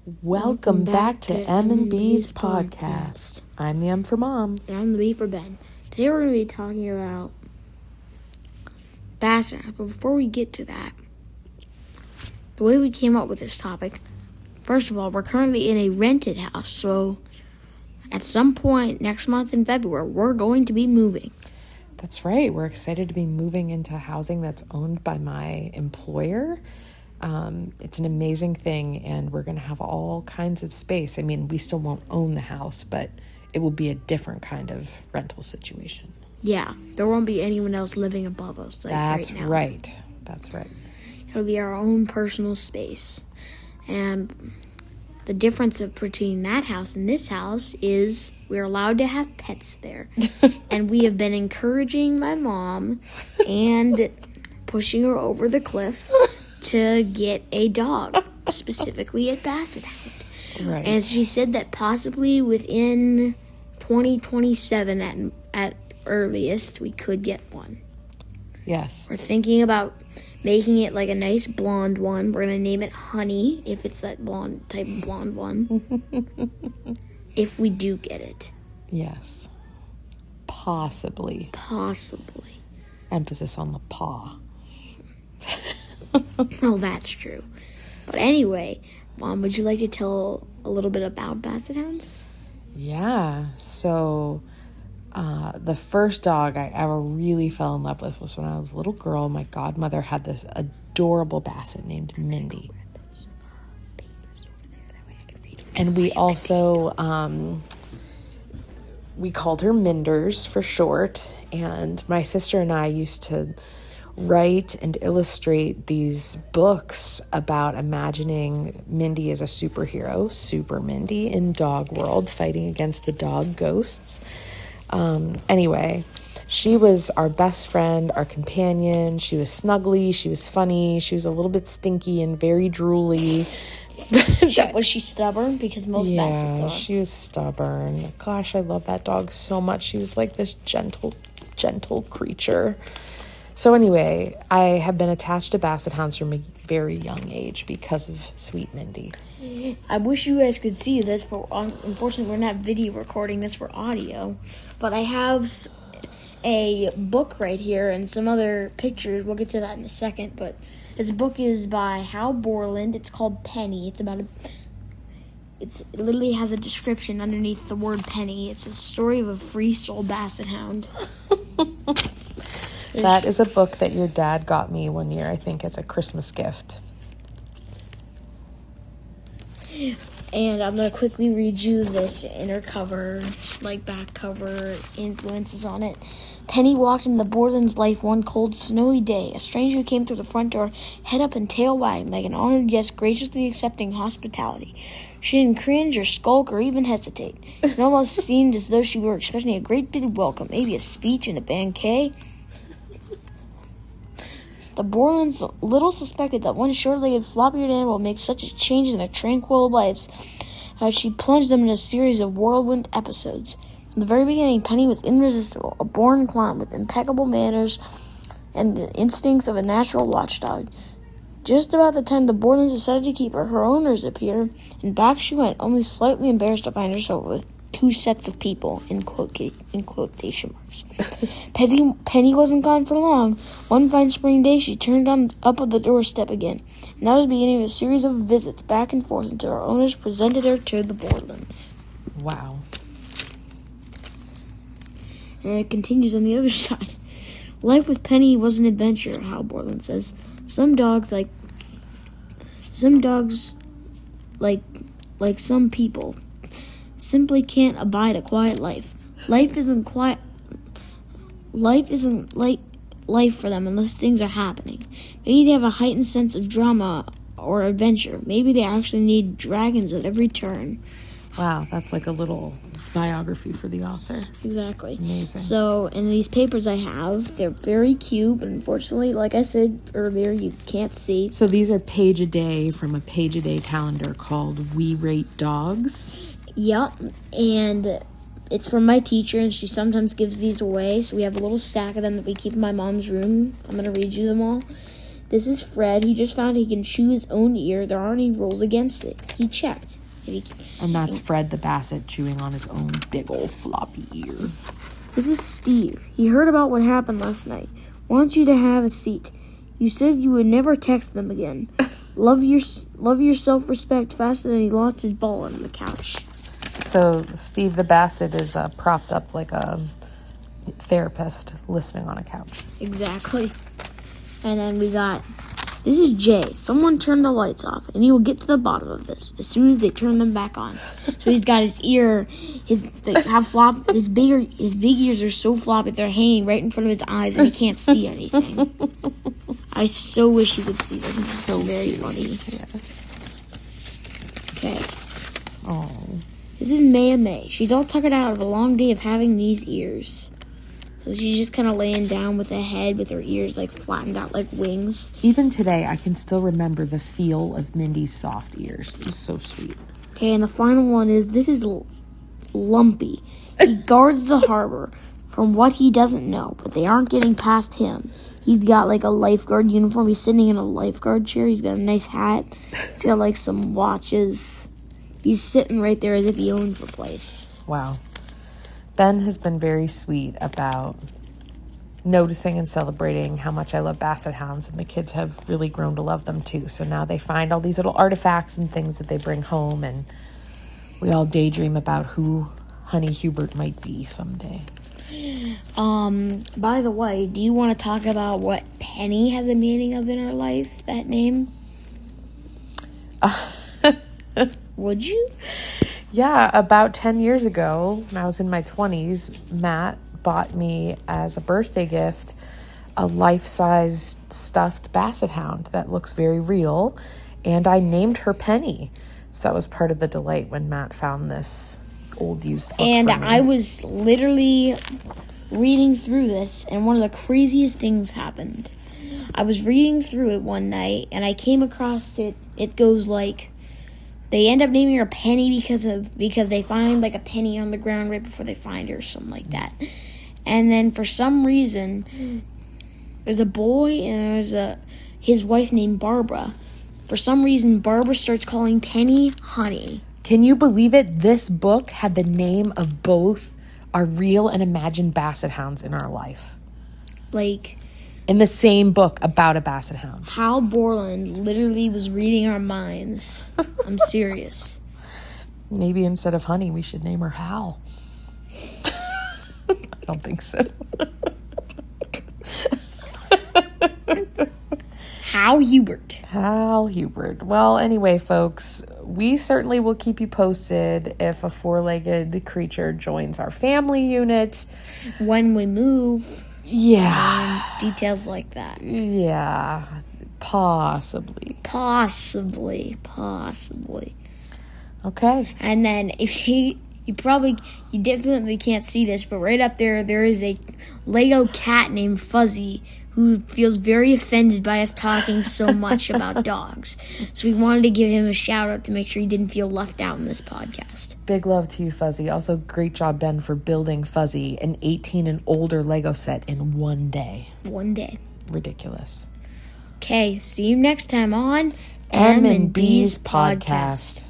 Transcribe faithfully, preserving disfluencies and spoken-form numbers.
Welcome back to M and B's podcast. I'm the M for Mom. And I'm the B for Ben. Today we're going to be talking about Basset Hounds. But before we get to that, the way we came up with this topic, first of all, we're currently in a rented house. So at some point next month in February, we're going to be moving. That's right. We're excited to be moving into housing that's owned by my employer. Um, it's an amazing thing, and we're going to have all kinds of space. I mean, we still won't own the house, but it will be a different kind of rental situation. Yeah, there won't be anyone else living above us. Like That's right now. right. That's right. It'll be our own personal space. And the difference of between that house and this house is we're allowed to have pets there. And we have been encouraging my mom and pushing her over the cliff to get a dog, specifically a Basset Hound. Right. And she said that possibly within twenty twenty-seven at at earliest, we could get one. Yes. We're thinking about making it like a nice blonde one. We're going to name it Honey, if it's that blonde type of blonde one. If we do get it. Yes. Possibly. Possibly. Emphasis on the paw. Well, that's true. But anyway, Mom, would you like to tell a little bit about Basset Hounds? Yeah. So uh, the first dog I ever really fell in love with was when I was a little girl. My godmother had this adorable Basset named Mindy. And we also, um, we called her Minders for short. And my sister and I used to write and illustrate these books about imagining Mindy as a superhero, Super Mindy, in dog world, fighting against the dog ghosts. Um, anyway, she was our best friend, our companion. She was snuggly, she was funny, she was a little bit stinky and very drooly. Was she stubborn? Because most yeah, Bassets are. she was stubborn. Gosh, I love that dog so much. She was like this gentle, gentle creature. So anyway, I have been attached to Basset Hounds from a very young age because of Sweet Mindy. I wish you guys could see this, but unfortunately we're not video recording this for audio. But I have a book right here and some other pictures. We'll get to that in a second. But this book is by Hal Borland. It's called Penny. It's about a... It's, it literally has a description underneath the word Penny. It's a story of a free soul Basset Hound. That is a book that your dad got me one year, I think, as a Christmas gift. And I'm going to quickly read you this inner cover, like back cover influences on it. Penny walked into Borland's life one cold, snowy day. A stranger came through the front door, head up and tail wagging, like an honored guest graciously accepting hospitality. She didn't cringe or skulk or even hesitate. It almost seemed as though she were expecting a great big welcome, maybe a speech and a banquet. The Borlands little suspected that one short-legged, flop-eared animal would make such a change in their tranquil lives as she plunged them in a series of whirlwind episodes. From the very beginning, Penny was irresistible, a born clown with impeccable manners and the instincts of a natural watchdog. Just about the time the Borlands decided to keep her, her owners appeared, and back she went, only slightly embarrassed to find herself with two sets of people, in quote in quotation marks. Penny, Penny wasn't gone for long. One fine spring day, she turned on up at the doorstep again, and that was the beginning of a series of visits back and forth until her owners presented her to the Borlands. Wow. And it continues on the other side. Life with Penny was an adventure, Hal Borland says. Some dogs like some dogs like like some people simply can't abide a quiet life. Life isn't quiet. Life isn't like life for them unless things are happening. Maybe they have a heightened sense of drama or adventure. Maybe they actually need dragons at every turn. Wow, that's like a little biography for the author. Exactly. Amazing. So, in these papers I have, they're very cute, but unfortunately, like I said earlier, you can't see. So these are page a day from a page a day calendar called We Rate Dogs. Yep, and it's from my teacher, and she sometimes gives these away, so we have a little stack of them that we keep in my mom's room. I'm going to read you them all. This is Fred. He just found he can chew his own ear. There aren't any rules against it. He checked. He, and that's Fred the Basset chewing on his own big old floppy ear. This is Steve. He heard about what happened last night. Wants you to have a seat. You said you would never text them again. Love your love your self-respect faster than he lost his ball on the couch. So Steve the Basset is uh, propped up like a therapist listening on a couch. Exactly. And then we got, this is Jay. Someone turned the lights off, and he will get to the bottom of this as soon as they turn them back on. So he's got his ear, his the, how flop, his bigger, his big ears are so floppy they're hanging right in front of his eyes, and he can't see anything. I so wish you could see this. It's so very cute. Funny. Yes. Okay. Oh. This is Maya May. She's all tuckered out of a long day of having these ears. So she's just kind of laying down with a head with her ears like flattened out like wings. Even today, I can still remember the feel of Mindy's soft ears. It was so sweet. Okay, and the final one is, this is L- Lumpy. He guards the harbor from what he doesn't know, but they aren't getting past him. He's got like a lifeguard uniform. He's sitting in a lifeguard chair. He's got a nice hat. He's got like some watches. He's sitting right there as if he owns the place. Wow. Ben has been very sweet about noticing and celebrating how much I love Basset Hounds, and the kids have really grown to love them too. So now they find all these little artifacts and things that they bring home, and we all daydream about who Honey Hubert might be someday. Um, by the way, do you want to talk about what Penny has a meaning of in her life, that name? Uh, Would you? Yeah, about ten years ago, when I was in my twenties, Matt bought me as a birthday gift a life-size stuffed Basset Hound that looks very real, and I named her Penny. So that was part of the delight when Matt found this old used book And for me. I was literally reading through this, and one of the craziest things happened. I was reading through it one night, and I came across it. It goes like, they end up naming her Penny because of because they find like a penny on the ground right before they find her, or something like that. And then for some reason, there's a boy and there's a his wife named Barbara. For some reason, Barbara starts calling Penny Honey. Can you believe it? This book had the name of both our real and imagined Basset Hounds in our life. Like, in the same book about a Basset Hound. Hal Borland literally was reading our minds. I'm serious. Maybe instead of Honey, we should name her Hal. I don't think so. Hal Hubert. Hal Hubert. Well, anyway, folks, we certainly will keep you posted if a four-legged creature joins our family unit. When we move. Yeah. And details like that. Yeah. Possibly. Possibly. Possibly. Okay. And then if you, you probably, you definitely can't see this, but right up there, there is a Lego cat named Fuzzy who feels very offended by us talking so much about dogs. So we wanted to give him a shout out to make sure he didn't feel left out in this podcast. Big love to you, Fuzzy. Also, great job, Ben, for building Fuzzy, an eighteen and older Lego set in one day. One day. Ridiculous. Okay, see you next time on M and B's Podcast.